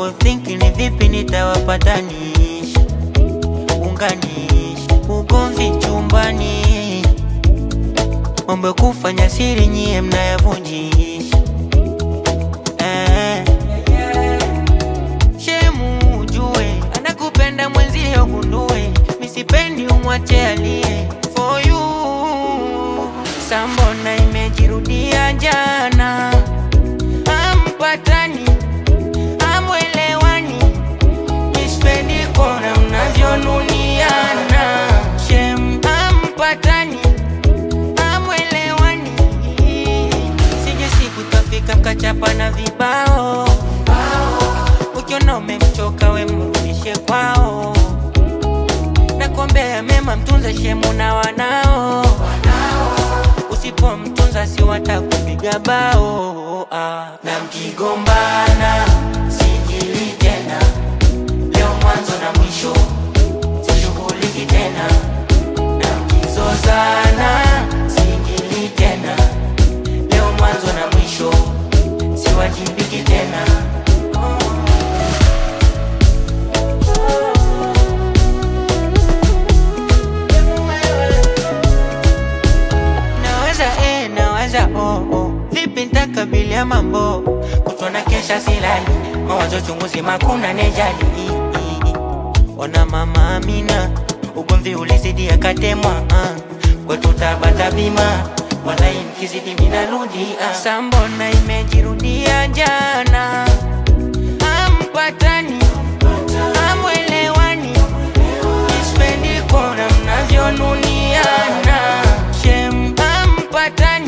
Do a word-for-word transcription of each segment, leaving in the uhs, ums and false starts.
thinking ni vipi nitawapatanisha, unganisha ugomvi chumbani, mambo kufanya siri nyie mnayavunjisha. eh. Shemu ujue anakupenda mwenzio gundue, misipendi umwache alie for you. Sambona imejirudia jana, ampatani amwelewani, misipendi kona mnavyonuniana. Shem ampatani amwelewani, sije siku tafika mkachapa na vibao. Ukiona umemchoka we mrudishe kwao, nakuombea mema mtunze shemu na wanao. Usipo mtunza si watakupiga bao. ah. Na mkigombana sijili tena, leo mwanzo na mwisho sishughuliki tena. Na mkizozana sijili tena, leo mwanzo na mwisho siwajibiki tena. Oh, oh. Vipi nitakabilia mambo, kutona kesha silali, mawazo chunguzi makuna nejali. Ona mama Amina, ugomvi ulizidi akatemwa. uh. Kwetu tabata bima, walai mkizidi minarudi. uh. Sambona imejirudia jana, ampatani amwelewani, ispendi kona mnavyonuniana. Shem ampatani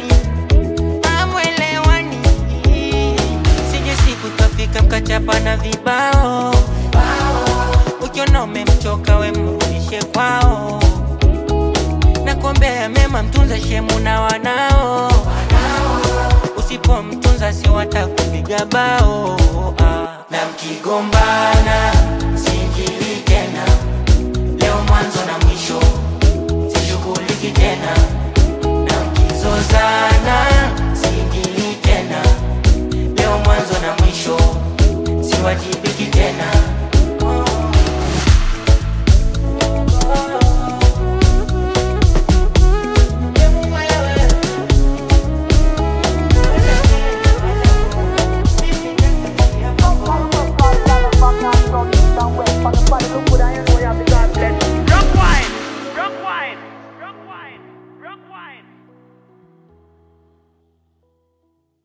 mkachapa na vibao. Ukiona umemchoka we mrudishe kwao, nakuombea mema mtunza shemu na wanao. Usipo mtunza si watakupiga bao. ah. Na mkigombana